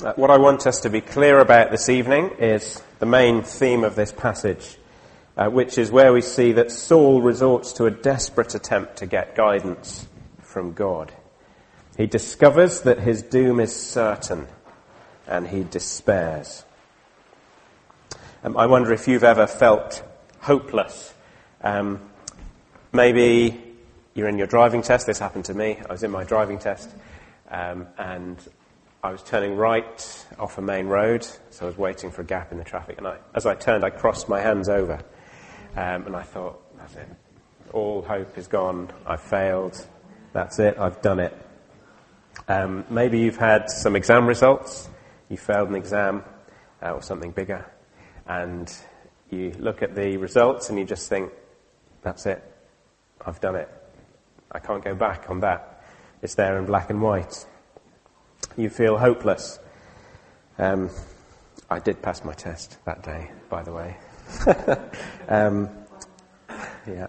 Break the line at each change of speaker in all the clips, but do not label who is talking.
What I want us to be clear about this evening is the main theme of this passage, which is where we see that Saul resorts to a desperate attempt to get guidance from God. He discovers that his doom is certain, and he despairs. I wonder if you've ever felt hopeless. Maybe you're in your driving test. This happened to me. I was in my driving test, and I was turning right off a main road, so I was waiting for a gap in the traffic. And as I turned, I crossed my hands over, and I thought, that's it. All hope is gone. I've failed. That's it. I've done it. Maybe you've had some exam results. You failed an exam or something bigger, and you look at the results and you just think, that's it. I've done it. I can't go back on that. It's there in black and white. You feel hopeless. I did pass my test that day, by the way. Yeah.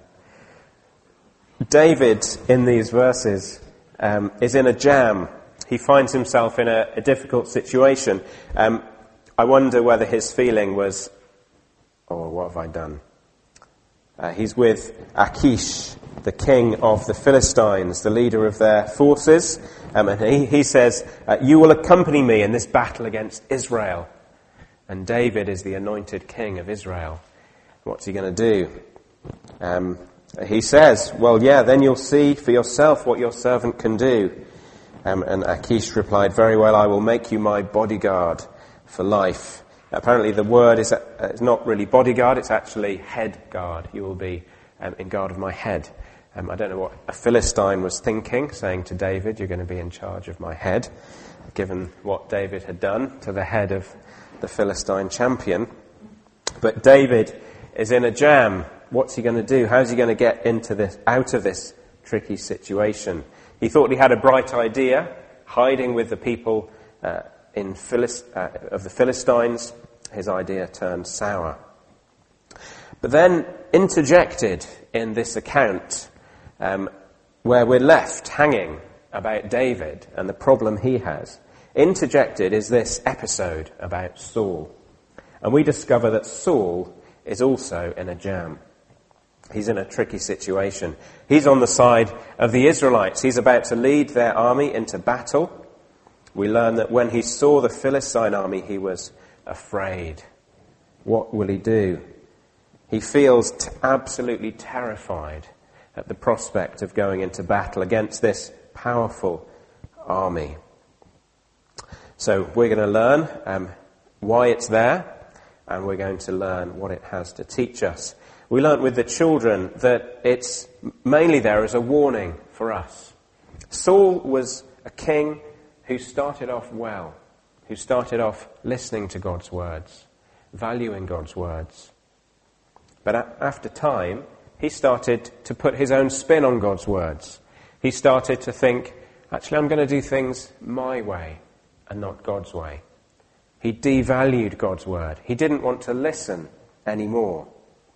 David, in these verses, is in a jam. He finds himself in a difficult situation. I wonder whether his feeling was, oh, what have I done? He's with Achish, the king of the Philistines, the leader of their forces. And he says, you will accompany me in this battle against Israel. And David is the anointed king of Israel. What's he going to do? He says, well, yeah, then you'll see for yourself what your servant can do. And Achish replied, very well, I will make you my bodyguard for life. Apparently the word is not really bodyguard, it's actually head guard. You will be in guard of my head. I don't know what a Philistine was thinking, saying to David, you're going to be in charge of my head, given what David had done to the head of the Philistine champion. But David is in a jam. What's he going to do? How's he going to get out of this tricky situation? He thought he had a bright idea, hiding with the people of the Philistines. His idea turned sour. But then, interjected in this account, where we're left hanging about David and the problem he has, interjected is this episode about Saul. And we discover that Saul is also in a jam. He's in a tricky situation. He's on the side of the Israelites. He's about to lead their army into battle. We learn that when he saw the Philistine army, he was afraid. What will he do? He feels absolutely terrified at the prospect of going into battle against this powerful army. So we're going to learn why it's there, and we're going to learn what it has to teach us. We learnt with the children that it's mainly there as a warning for us. Saul was a king who started off well, who started off listening to God's words, valuing God's words. But after time, he started to put his own spin on God's words. He started to think, actually, I'm going to do things my way and not God's way. He devalued God's word. He didn't want to listen anymore.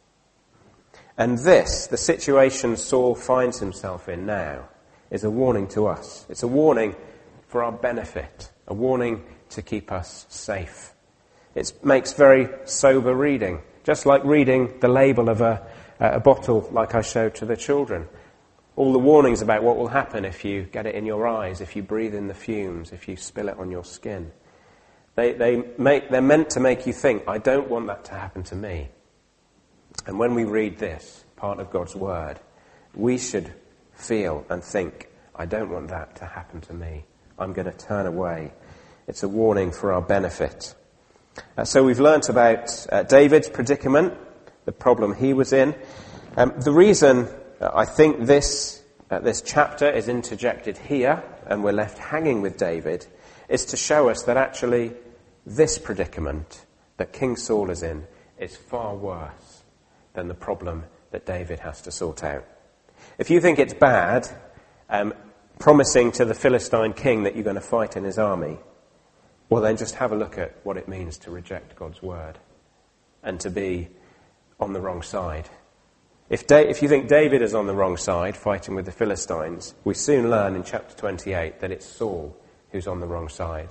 And this, the situation Saul finds himself in now, is a warning to us. It's a warning for our benefit, a warning to keep us safe. It makes very sober reading, just like reading the label of a bottle like I showed to the children. All the warnings about what will happen if you get it in your eyes, if you breathe in the fumes, if you spill it on your skin. They're meant to make you think, I don't want that to happen to me. And when we read this, part of God's word, we should feel and think, I don't want that to happen to me. I'm going to turn away. It's a warning for our benefit. So we've learnt about David's predicament, the problem he was in. The reason I think this chapter is interjected here, and we're left hanging with David, is to show us that actually this predicament that King Saul is in is far worse than the problem that David has to sort out. If you think it's bad, promising to the Philistine king that you're going to fight in his army, well then just have a look at what it means to reject God's word and to be on the wrong side. If you think David is on the wrong side, fighting with the Philistines, we soon learn in chapter 28 that it's Saul who's on the wrong side.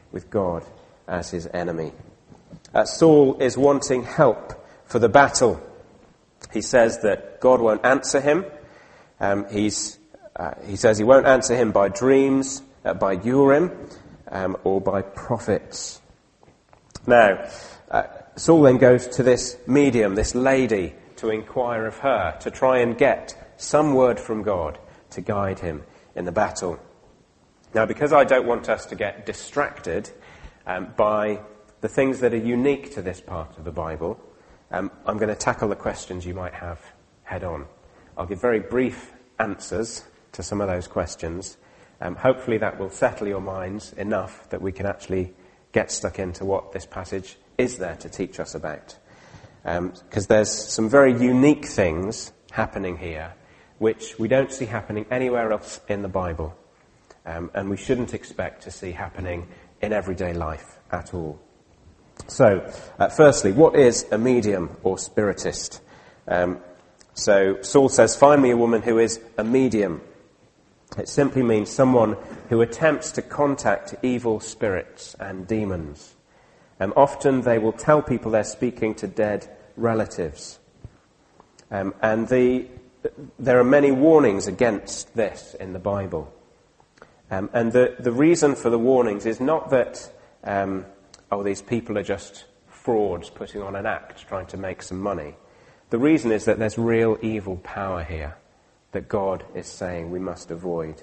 with God as his enemy. Saul is wanting help for the battle. He says that God won't answer him. He says he won't answer him by dreams, by Urim, or by prophets. Now, Saul then goes to this medium, this lady, to inquire of her, to try and get some word from God to guide him in the battle. Now, because I don't want us to get distracted by the things that are unique to this part of the Bible, I'm going to tackle the questions you might have head on. I'll give very brief answers to some of those questions. Hopefully that will settle your minds enough that we can actually get stuck into what this passage is there to teach us about. Because there's some very unique things happening here which we don't see happening anywhere else in the Bible. And we shouldn't expect to see happening in everyday life at all. So, firstly, what is a medium or spiritist? So Saul says, find me a woman who is a medium. It simply means someone who attempts to contact evil spirits and demons. Often they will tell people they're speaking to dead relatives. And there are many warnings against this in the Bible. And the reason for the warnings is not that, these people are just frauds putting on an act, trying to make some money. The reason is that there's real evil power here that God is saying we must avoid.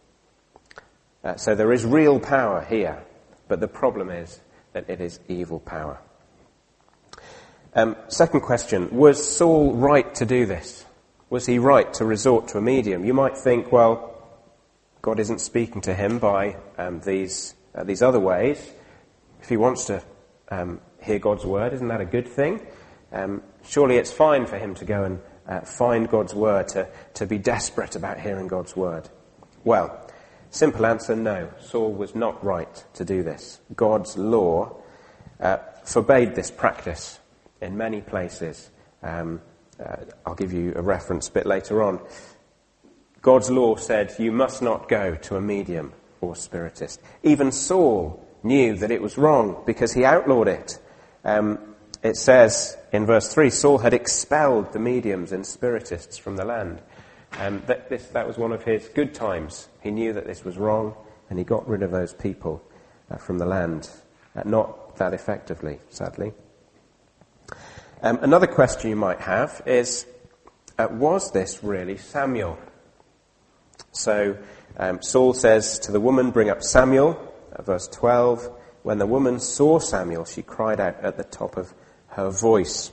So there is real power here, but the problem is that it is evil power. Second question, was Saul right to do this? Was he right to resort to a medium? You might think, well, God isn't speaking to him by these other ways. If he wants to hear God's word, isn't that a good thing? Surely it's fine for him to go and find God's word, to be desperate about hearing God's word. Well, simple answer, no. Saul was not right to do this. God's law forbade this practice in many places. I'll give you a reference a bit later on. God's law said you must not go to a medium or spiritist. Even Saul knew that it was wrong because he outlawed it. It says in verse 3, Saul had expelled the mediums and spiritists from the land. That was one of his good times. He knew that this was wrong, and he got rid of those people from the land. Not that effectively, sadly. Another question you might have is, was this really Samuel? So Saul says to the woman, bring up Samuel, verse 12. When the woman saw Samuel, she cried out at the top of her voice.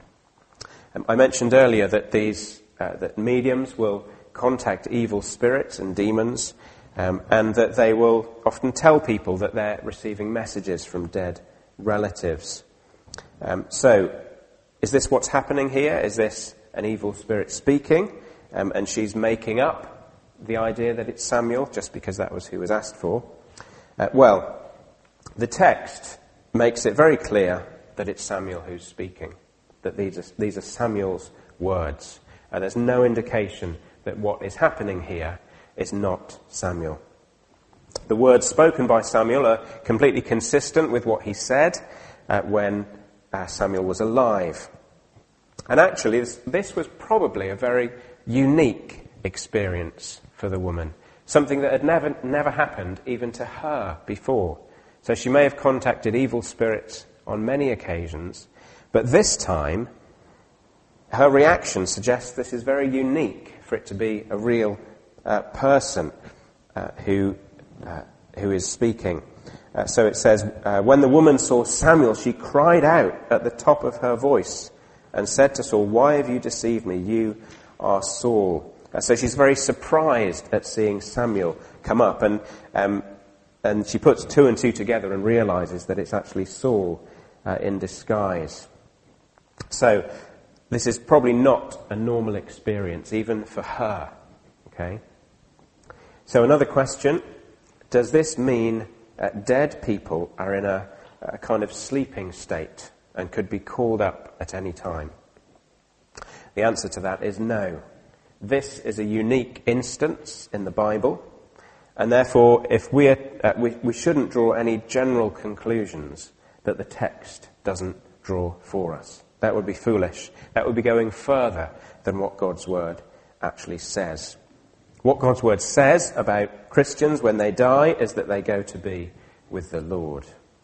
I mentioned earlier that that mediums will contact evil spirits and demons, and that they will often tell people that they're receiving messages from dead relatives. So, is this what's happening here? Is this an evil spirit speaking, and she's making up the idea that it's Samuel just because that was who was asked for? Well, the text makes it very clear that it's Samuel who's speaking, that these are Samuel's words. There's no indication that what is happening here is not Samuel. The words spoken by Samuel are completely consistent with what he said when Samuel was alive. And actually, this was probably a very unique experience for the woman, something that had never happened even to her before. So she may have contacted evil spirits on many occasions, but this time her reaction suggests this is very unique for it to be a real person who is speaking. So it says, when the woman saw Samuel, she cried out at the top of her voice and said to Saul, why have you deceived me? You are Saul. So she's very surprised at seeing Samuel come up, and she puts two and two together and realizes that it's actually Saul in disguise. So this is probably not a normal experience, even for her. Okay. So another question, does this mean dead people are in a kind of sleeping state and could be called up at any time? The answer to that is no. This is a unique instance in the Bible, And therefore, if we shouldn't draw any general conclusions that the text doesn't draw for us. That would be foolish. That would be going further than what God's word actually says. What God's word says about Christians when they die is that they go to be with the Lord.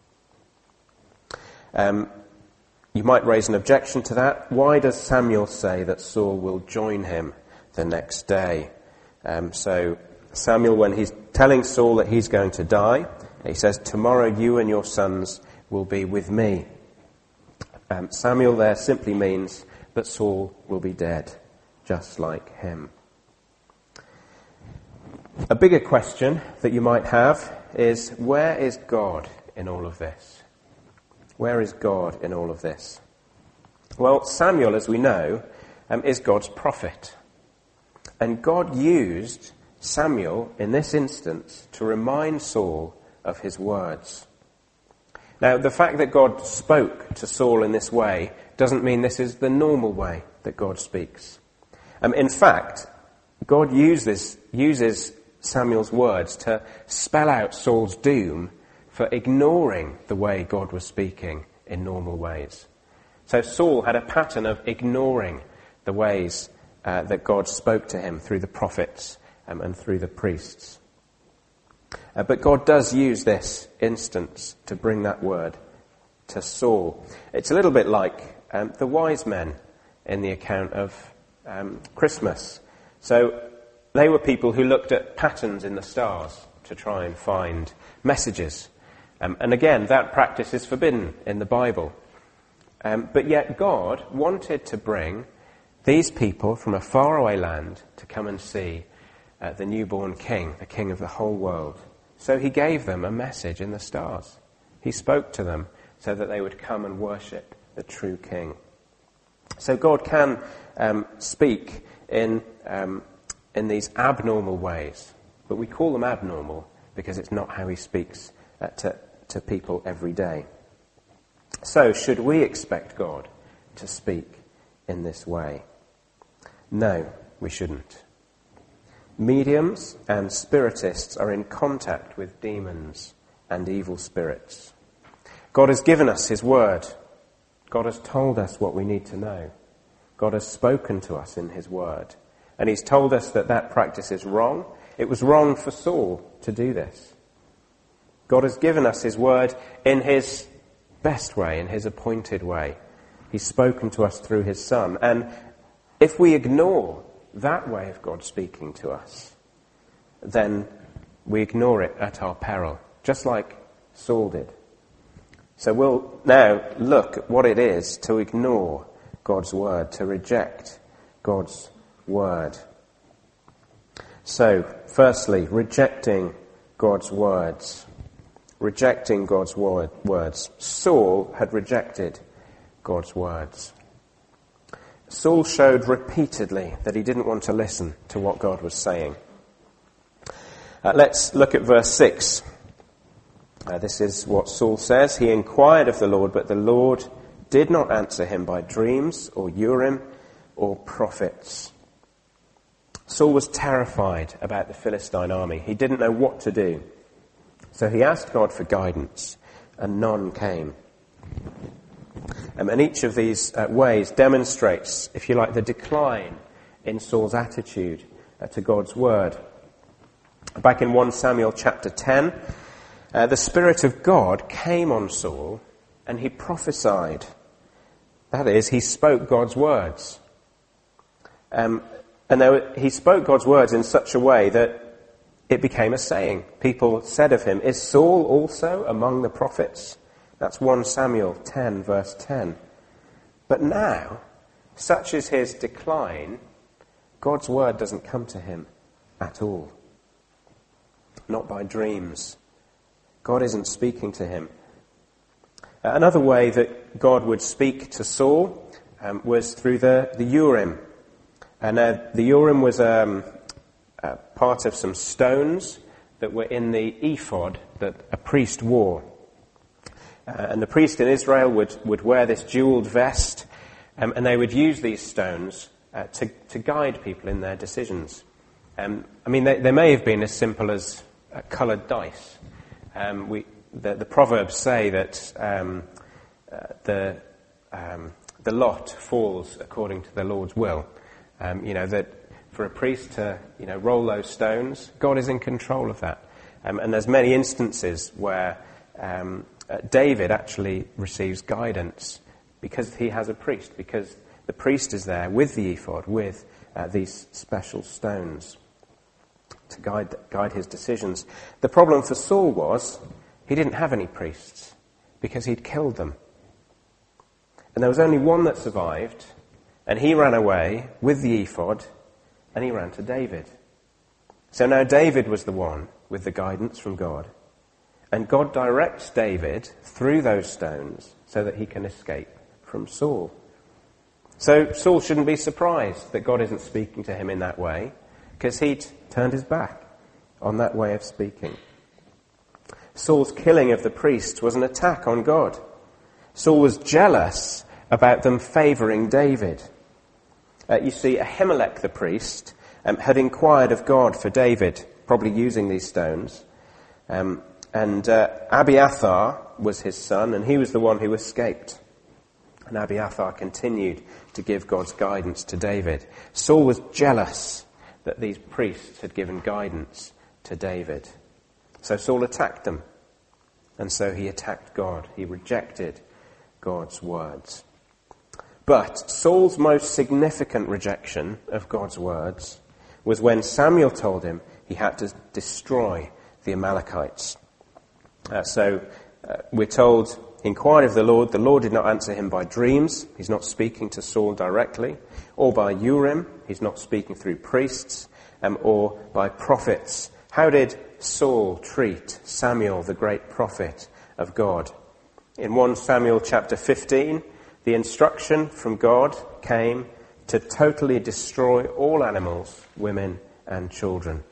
You might raise an objection to that. Why does Samuel say that Saul will join him the next day? So Samuel, when he's telling Saul that he's going to die, he says, "Tomorrow you and your sons will be with me." Samuel there simply means that Saul will be dead, just like him. A bigger question that you might have is, where is God in all of this? Where is God in all of this? Well, Samuel, as we know, is God's prophet. And God used Samuel in this instance to remind Saul of his words. Now, the fact that God spoke to Saul in this way doesn't mean this is the normal way that God speaks. In fact, God uses Samuel's words to spell out Saul's doom for ignoring the way God was speaking in normal ways. So Saul had a pattern of ignoring the ways that God spoke to him through the prophets and through the priests. But God does use this instance to bring that word to Saul. It's a little bit like the wise men in the account of Christmas. So they were people who looked at patterns in the stars to try and find messages. And again, that practice is forbidden in the Bible. But yet God wanted to bring these people from a faraway land to come and see the newborn king, the king of the whole world. So he gave them a message in the stars. He spoke to them so that they would come and worship the true king. So God can speak in these abnormal ways, but we call them abnormal because it's not how he speaks to people every day. So should we expect God to speak in this way? No, we shouldn't. Mediums and spiritists are in contact with demons and evil spirits. God has given us his word. God has told us what we need to know. God has spoken to us in his word. And he's told us that that practice is wrong. It was wrong for Saul to do this. God has given us his word in his best way, in his appointed way. He's spoken to us through his Son. And if we ignore that way of God speaking to us, then we ignore it at our peril, just like Saul did. So we'll now look at what it is to ignore God's word, to reject God's word. So, firstly, rejecting God's words. Rejecting God's words. Saul had rejected God's words. Saul showed repeatedly that he didn't want to listen to what God was saying. Let's look at verse 6. This is what Saul says. He inquired of the Lord, but the Lord did not answer him by dreams or Urim or prophets. Saul was terrified about the Philistine army. He didn't know what to do. So he asked God for guidance, and none came. And each of these ways demonstrates, if you like, the decline in Saul's attitude to God's word. Back in 1 Samuel chapter 10, the Spirit of God came on Saul and he prophesied. That is, he spoke God's words. And he spoke God's words in such a way that it became a saying. People said of him, "Is Saul also among the prophets?" That's 1 Samuel 10, verse 10. But now, such is his decline, God's word doesn't come to him at all. Not by dreams. God isn't speaking to him. Another way that God would speak to Saul was through the Urim. And the Urim was part of some stones that were in the ephod that a priest wore. And the priest in Israel would wear this jeweled vest, and they would use these stones to guide people in their decisions. They may have been as simple as coloured dice. The Proverbs say that the lot falls according to the Lord's will. That for a priest to roll those stones, God is in control of that. And there's many instances where David actually receives guidance because he has a priest, because the priest is there with the ephod, with these special stones to guide his decisions. The problem for Saul was he didn't have any priests because he'd killed them. And there was only one that survived, and he ran away with the ephod, and he ran to David. So now David was the one with the guidance from God. And God directs David through those stones so that he can escape from Saul. So Saul shouldn't be surprised that God isn't speaking to him in that way, because he'd turned his back on that way of speaking. Saul's killing of the priests was an attack on God. Saul was jealous about them favouring David. You see, Ahimelech the priest had inquired of God for David, probably using these stones. And Abiathar was his son, and he was the one who escaped. And Abiathar continued to give God's guidance to David. Saul was jealous that these priests had given guidance to David. So Saul attacked them. And so he attacked God. He rejected God's words. But Saul's most significant rejection of God's words was when Samuel told him he had to destroy the Amalekites. We're told, he inquired of the Lord did not answer him by dreams, he's not speaking to Saul directly, or by Urim, he's not speaking through priests, or by prophets. How did Saul treat Samuel, the great prophet of God? In 1 Samuel chapter 15, the instruction from God came to totally destroy all animals, women and children.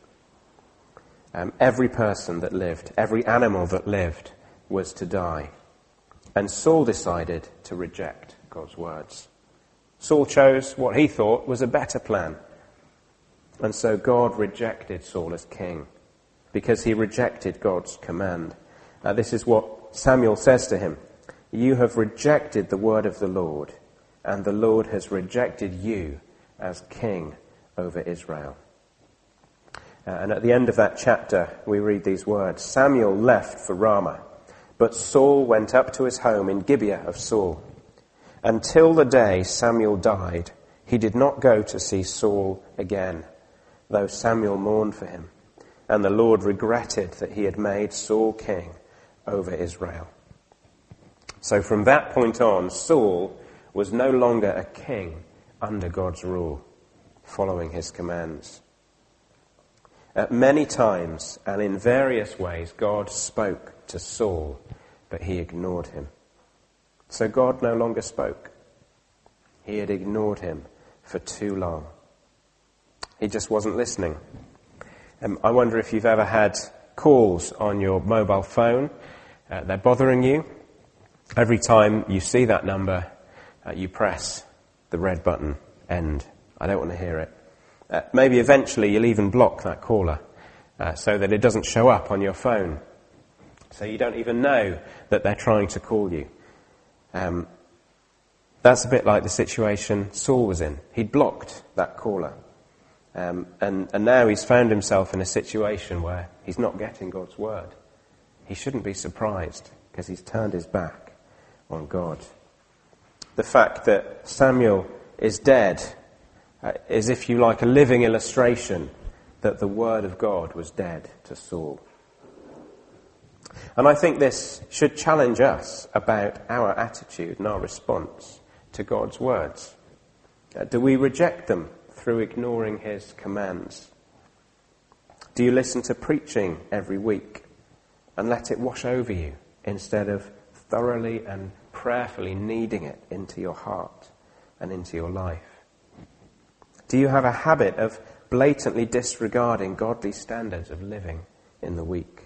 Every person that lived, every animal that lived was to die. And Saul decided to reject God's words. Saul chose what he thought was a better plan. And so God rejected Saul as king because he rejected God's command. This is what Samuel says to him. You have rejected the word of the Lord, and the Lord has rejected you as king over Israel. And at the end of that chapter, we read these words. Samuel left for Ramah, but Saul went up to his home in Gibeah of Saul. Until the day Samuel died, he did not go to see Saul again, though Samuel mourned for him. And the Lord regretted that he had made Saul king over Israel. So from that point on, Saul was no longer a king under God's rule, following his commands. Many times and in various ways, God spoke to Saul, but he ignored him. So God no longer spoke. He had ignored him for too long. He just wasn't listening. I wonder if you've ever had calls on your mobile phone. They're bothering you. Every time you see that number, you press the red button, end. I don't want to hear it. Maybe eventually you'll even block that caller so that it doesn't show up on your phone. So you don't even know that they're trying to call you. That's a bit like the situation Saul was in. He'd blocked that caller. And now he's found himself in a situation where he's not getting God's word. He shouldn't be surprised because he's turned his back on God. The fact that Samuel is dead is, if you like, a living illustration that the word of God was dead to Saul. And I think this should challenge us about our attitude and our response to God's words. Do we reject them through ignoring his commands? Do you listen to preaching every week and let it wash over you instead of thoroughly and prayerfully kneading it into your heart and into your life? Do you have a habit of blatantly disregarding godly standards of living in the week?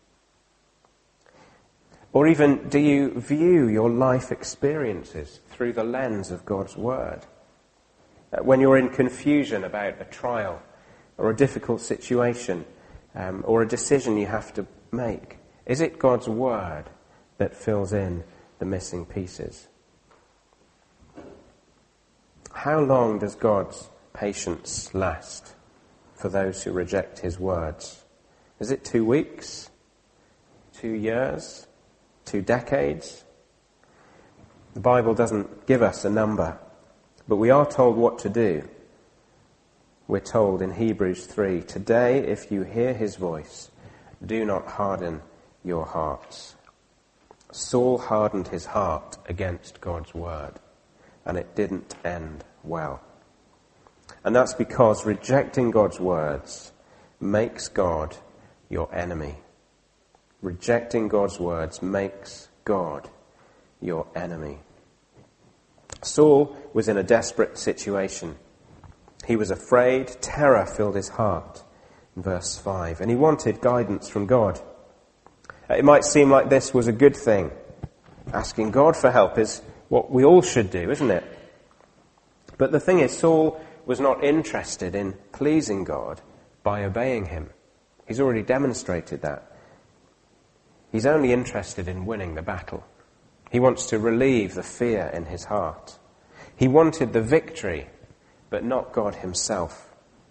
Or even, do you view your life experiences through the lens of God's word? When you're in confusion about a trial or a difficult situation, or a decision you have to make? Is it God's word that fills in the missing pieces? How long does God's patience last for those who reject his words? Is it 2 weeks? 2 years? 2 decades? The Bible doesn't give us a number, but we are told what to do. We're told in Hebrews 3, "Today, if you hear his voice, do not harden your hearts." Saul hardened his heart against God's word, and it didn't end well. And that's because rejecting God's words makes God your enemy. Rejecting God's words makes God your enemy. Saul was in a desperate situation. He was afraid, terror filled his heart, in verse 5, and he wanted guidance from God. It might seem like this was a good thing. Asking God for help is what we all should do, isn't it? But the thing is, Saul was not interested in pleasing God by obeying him. He's already demonstrated that. He's only interested in winning the battle. He wants to relieve the fear in his heart. He wanted the victory, but not God himself.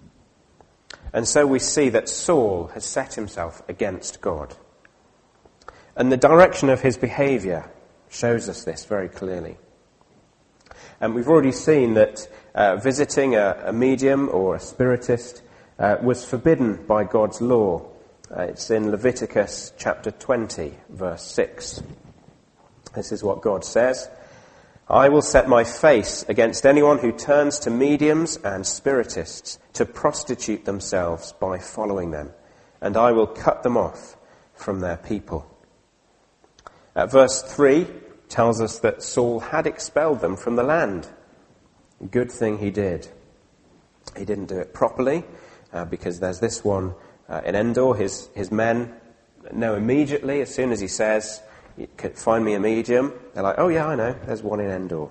And so we see that Saul has set himself against God. And the direction of his behaviour shows us this very clearly. And we've already seen that visiting a medium or a spiritist was forbidden by God's law. It's in Leviticus chapter 20, verse 6. This is what God says: "I will set my face against anyone who turns to mediums and spiritists to prostitute themselves by following them, and I will cut them off from their people." Verse 3 tells us that Saul had expelled them from the land. Good thing he did. He didn't do it properly, because there's this one in Endor. His men know immediately, as soon as he says, "Find me a medium," they're like, "Oh yeah, I know, there's one in Endor."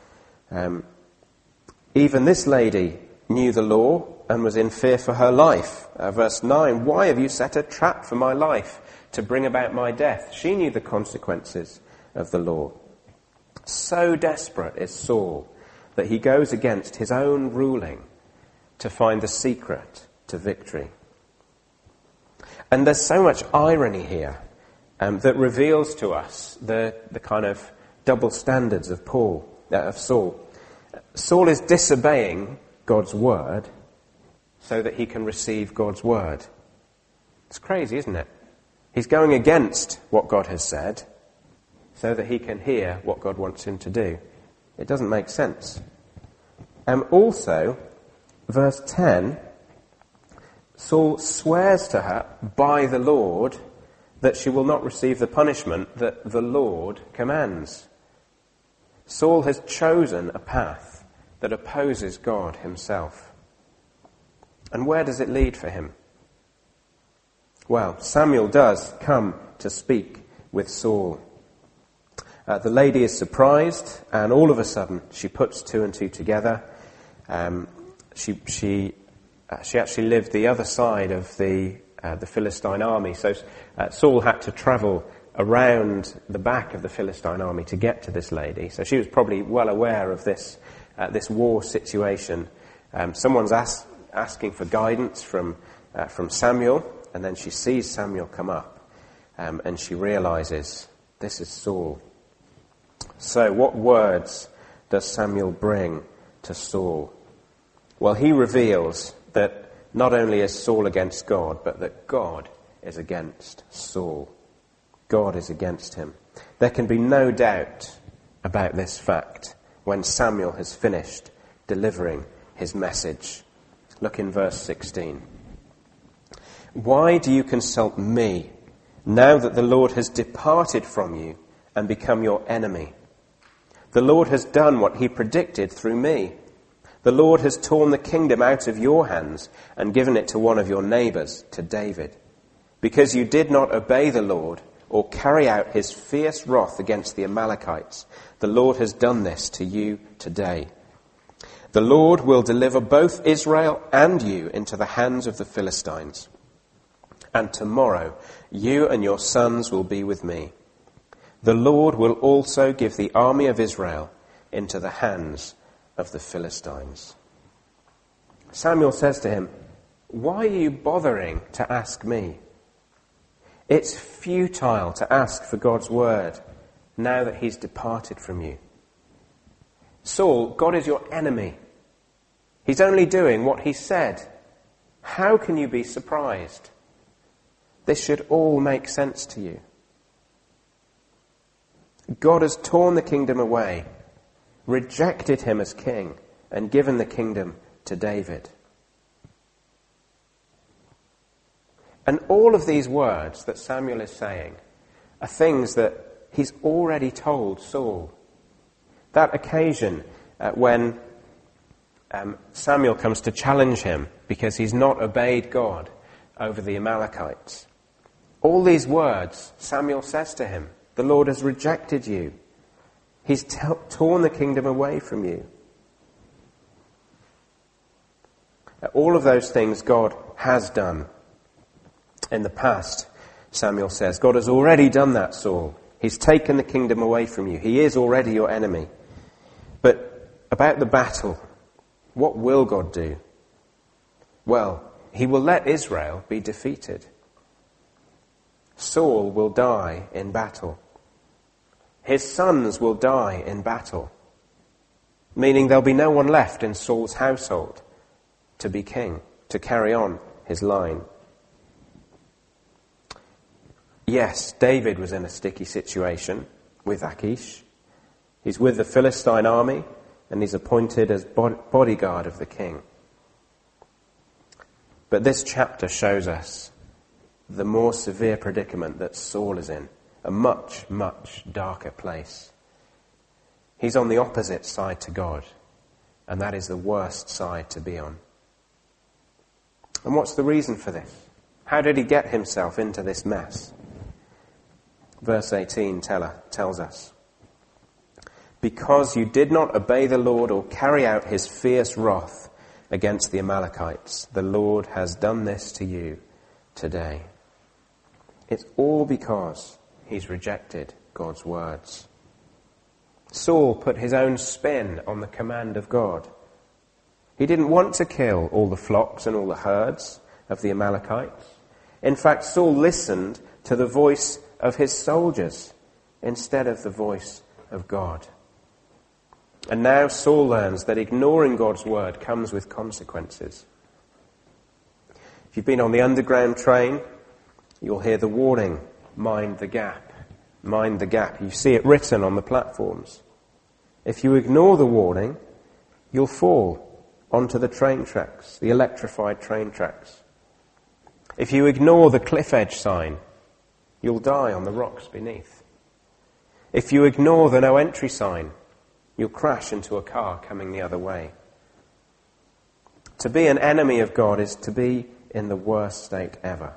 Even this lady knew the law and was in fear for her life. Verse 9, "Why have you set a trap for my life to bring about my death?" She knew the consequences of the law. So desperate is Saul that he goes against his own ruling to find the secret to victory. And there's so much irony here that reveals to us the kind of double standards of Saul. Saul is disobeying God's word so that he can receive God's word. It's crazy, isn't it? He's going against what God has said so that he can hear what God wants him to do. It doesn't make sense. Also, verse 10, Saul swears to her by the Lord that she will not receive the punishment that the Lord commands. Saul has chosen a path that opposes God himself. And where does it lead for him? Well, Samuel does come to speak with Saul. The lady is surprised, and all of a sudden she puts 2 and 2 together. She actually lived the other side of the Philistine army, so Saul had to travel around the back of the Philistine army to get to this lady. So she was probably well aware of this war situation. Someone's asking for guidance from Samuel, and then she sees Samuel come up, and she realizes this is Saul. So what words does Samuel bring to Saul? Well, he reveals that not only is Saul against God, but that God is against Saul. God is against him. There can be no doubt about this fact when Samuel has finished delivering his message. Look in verse 16. "Why do you consult me, now that the Lord has departed from you and become your enemy? The Lord has done what he predicted through me. The Lord has torn the kingdom out of your hands and given it to one of your neighbors, to David. Because you did not obey the Lord or carry out his fierce wrath against the Amalekites, the Lord has done this to you today. The Lord will deliver both Israel and you into the hands of the Philistines. and tomorrow you and your sons will be with me. The Lord will also give the army of Israel into the hands of the Philistines." Samuel says to him, "Why are you bothering to ask me? It's futile to ask for God's word now that he's departed from you. Saul, God is your enemy. He's only doing what he said. How can you be surprised? This should all make sense to you. God has torn the kingdom away, rejected him as king, and given the kingdom to David." And all of these words that Samuel is saying are things that he's already told Saul. That occasion when Samuel comes to challenge him because he's not obeyed God over the Amalekites. All these words Samuel says to him, "The Lord has rejected you. He's torn the kingdom away from you." All of those things God has done in the past, Samuel says. God has already done that, Saul. He's taken the kingdom away from you. He is already your enemy. But about the battle, what will God do? Well, he will let Israel be defeated. Saul will die in battle. His sons will die in battle, meaning there'll be no one left in Saul's household to be king, to carry on his line. Yes, David was in a sticky situation with Achish. He's with the Philistine army and he's appointed as bodyguard of the king. But this chapter shows us the more severe predicament that Saul is in, a much, much darker place. He's on the opposite side to God, and that is the worst side to be on. And what's the reason for this? How did he get himself into this mess? Verse 18 tells us, "Because you did not obey the Lord or carry out his fierce wrath against the Amalekites, the Lord has done this to you today." It's all because he's rejected God's words. Saul put his own spin on the command of God. He didn't want to kill all the flocks and all the herds of the Amalekites. In fact, Saul listened to the voice of his soldiers instead of the voice of God. And now Saul learns that ignoring God's word comes with consequences. If you've been on the underground train, you'll hear the warning, "Mind the gap, mind the gap." You see it written on the platforms. If you ignore the warning, you'll fall onto the train tracks, the electrified train tracks. If you ignore the cliff edge sign, you'll die on the rocks beneath. If you ignore the no entry sign, you'll crash into a car coming the other way. To be an enemy of God is to be in the worst state ever.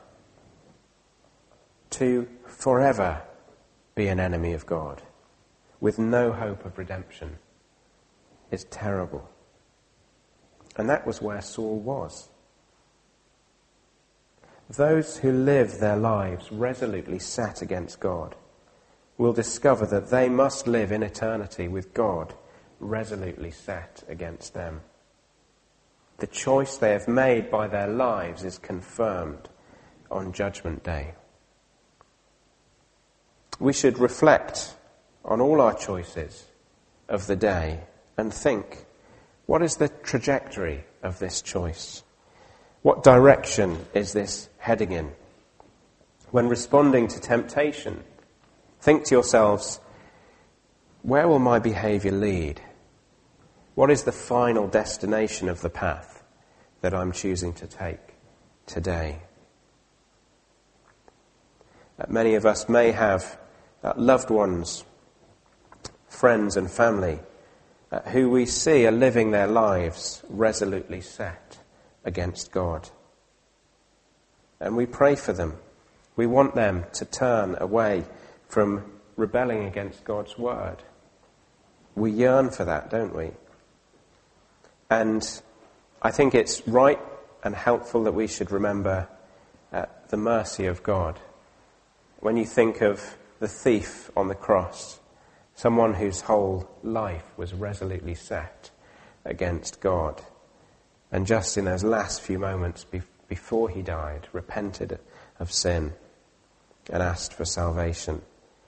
To forever be an enemy of God with no hope of redemption is terrible. And that was where Saul was. Those who live their lives resolutely set against God will discover that they must live in eternity with God resolutely set against them. The choice they have made by their lives is confirmed on Judgment Day. We should reflect on all our choices of the day and think, what is the trajectory of this choice? What direction is this heading in? When responding to temptation, think to yourselves, where will my behaviour lead? What is the final destination of the path that I'm choosing to take today? Many of us may have loved ones, friends and family who we see are living their lives resolutely set against God. And we pray for them. We want them to turn away from rebelling against God's word. We yearn for that, don't we? And I think it's right and helpful that we should remember the mercy of God. When you think of the thief on the cross, someone whose whole life was resolutely set against God, and just in those last few moments before he died, repented of sin and asked for salvation.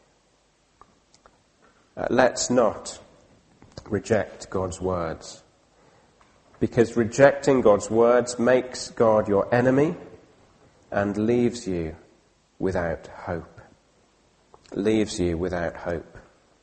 Let's not reject God's words, because rejecting God's words makes God your enemy and leaves you without hope. Leaves you without hope.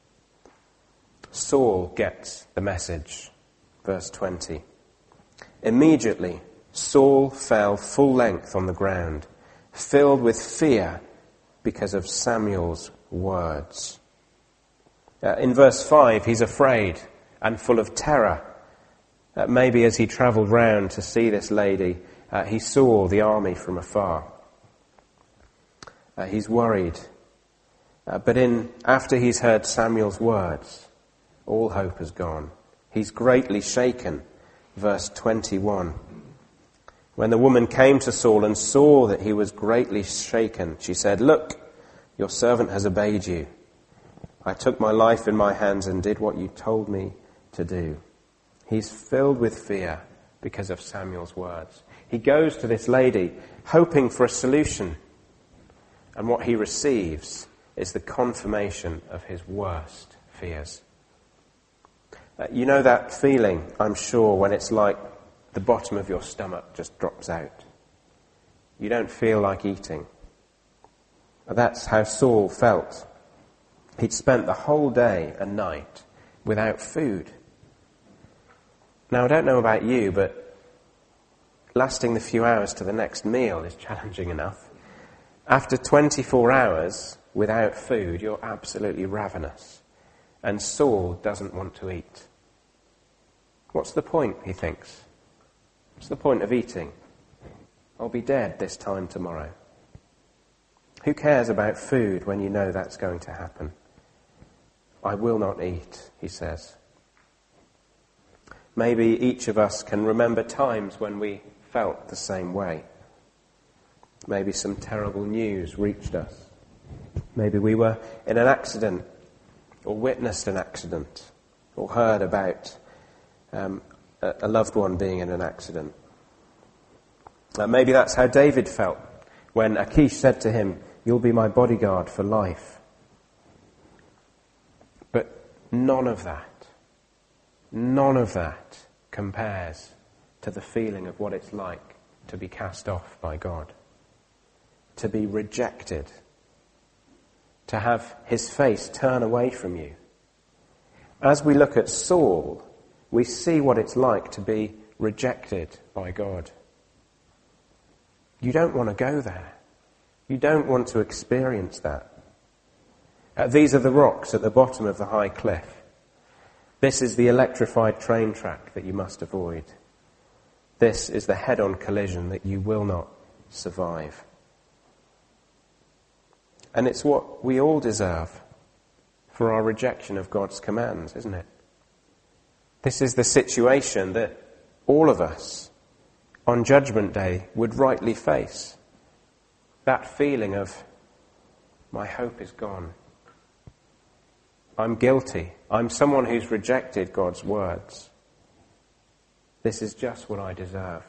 Saul gets the message. Verse 20. Immediately, Saul fell full length on the ground, filled with fear because of Samuel's words. In verse 5, he's afraid and full of terror. Maybe as he travelled round to see this lady, he saw the army from afar. He's worried. But after he's heard Samuel's words, all hope has gone. He's greatly shaken. Verse 21. When the woman came to Saul and saw that he was greatly shaken, she said, "Look, your servant has obeyed you. I took my life in my hands and did what you told me to do." He's filled with fear because of Samuel's words. He goes to this lady hoping for a solution, and what he receives is the confirmation of his worst fears. You know that feeling, I'm sure, when it's like the bottom of your stomach just drops out. You don't feel like eating. That's how Saul felt. He'd spent the whole day and night without food. Now, I don't know about you, but lasting the few hours to the next meal is challenging enough. After 24 hours without food, you're absolutely ravenous. And Saul doesn't want to eat. What's the point, he thinks? What's the point of eating? I'll be dead this time tomorrow. Who cares about food when you know that's going to happen? I will not eat, he says. Maybe each of us can remember times when we felt the same way. Maybe some terrible news reached us. Maybe we were in an accident, or witnessed an accident, or heard about a loved one being in an accident. Maybe that's how David felt when Achish said to him, "You'll be my bodyguard for life." But none of that compares to the feeling of what it's like to be cast off by God, to be rejected, to have his face turn away from you. As we look at Saul, we see what it's like to be rejected by God. You don't want to go there. You don't want to experience that. These are the rocks at the bottom of the high cliff. This is the electrified train track that you must avoid. This is the head-on collision that you will not survive. And it's what we all deserve for our rejection of God's commands, isn't it? This is the situation that all of us on Judgment Day would rightly face. That feeling of, my hope is gone. I'm guilty. I'm someone who's rejected God's words. This is just what I deserve.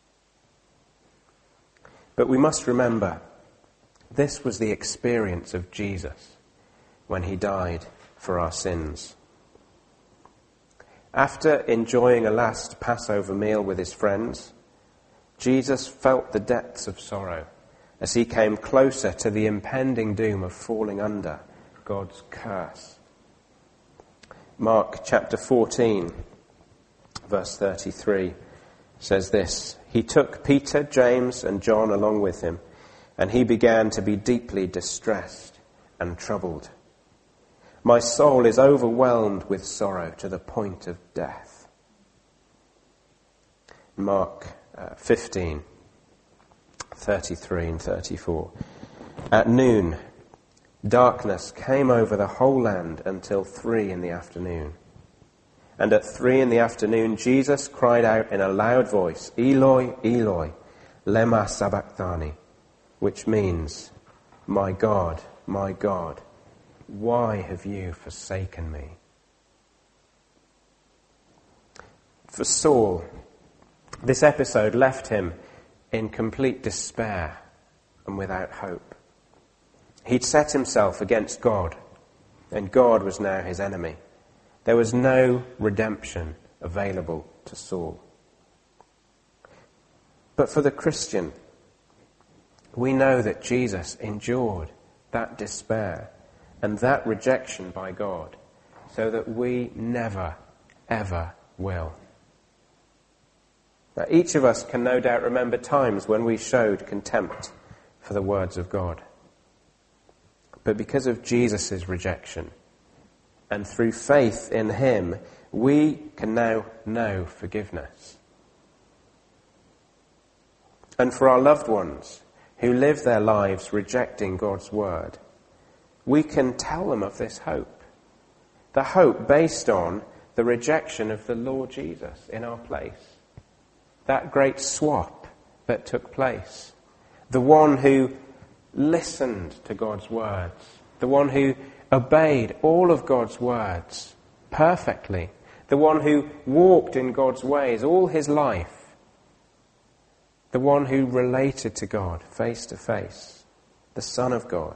But we must remember, this was the experience of Jesus when he died for our sins. After enjoying a last Passover meal with his friends, Jesus felt the depths of sorrow as he came closer to the impending doom of falling under God's curse. Mark chapter 14, verse 33 says this, "He took Peter, James, and John along with him, and he began to be deeply distressed and troubled. 'My soul is overwhelmed with sorrow to the point of death.'" Mark 15, 33 and 34. "At noon, darkness came over the whole land until 3 p.m. And at 3 p.m, Jesus cried out in a loud voice, 'Eloi, Eloi, lema sabachthani,' which means, my God, why have you forsaken me? For Saul, this episode left him in complete despair and without hope. He'd set himself against God, and God was now his enemy. There was no redemption available to Saul. But for the Christian, we know that Jesus endured that despair and that rejection by God, so that we never, ever will. Now, each of us can no doubt remember times when we showed contempt for the words of God. But because of Jesus' rejection, and through faith in him, we can now know forgiveness. And for our loved ones who live their lives rejecting God's word, we can tell them of this hope. The hope based on the rejection of the Lord Jesus in our place. That great swap that took place. The one who listened to God's words. The one who obeyed all of God's words perfectly. The one who walked in God's ways all his life. The one who related to God face to face. The Son of God.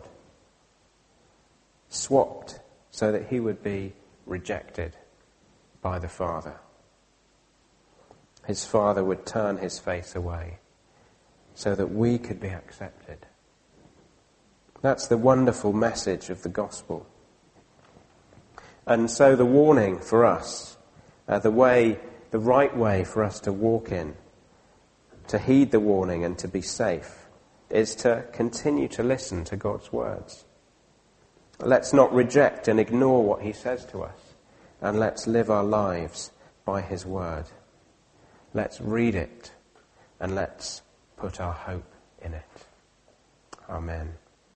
Swapped so that he would be rejected by the Father. His Father would turn his face away so that we could be accepted. That's the wonderful message of the gospel. And so the warning for us, the right way for us to walk in, to heed the warning and to be safe, is to continue to listen to God's words. Let's not reject and ignore what he says to us, and let's live our lives by his word. Let's read it, and let's put our hope in it. Amen.